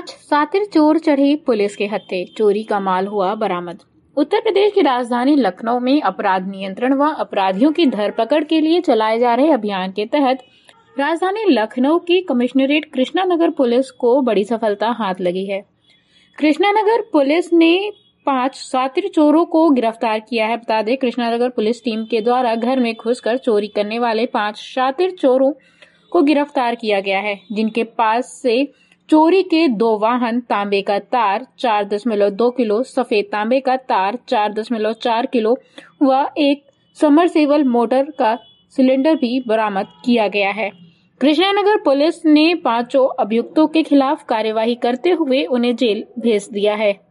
शातिर चोर चढ़े पुलिस के हत्थे, चोरी का माल हुआ बरामद। उत्तर प्रदेश की राजधानी लखनऊ में अपराध नियंत्रण व अपराधियों की धरपकड़ के लिए चलाए जा रहे अभियान के तहत राजधानी लखनऊ की कमिश्नरेट कृष्णानगर पुलिस को बड़ी सफलता हाथ लगी है। कृष्णानगर पुलिस ने 5 शातिर चोरों को गिरफ्तार किया है। बता दें, कृष्णानगर पुलिस टीम के द्वारा घर में घुसकर चोरी करने वाले 5 शातिर चोरों को गिरफ्तार किया गया है, जिनके पास से चोरी के 2 वाहन, तांबे का तार 4.2 किलो, सफेद तांबे का तार 4.4 किलो व एक समरसेबल मोटर का सिलेंडर भी बरामद किया गया है। कृष्णानगर पुलिस ने 5 अभियुक्तों के खिलाफ कार्यवाही करते हुए उन्हें जेल भेज दिया है।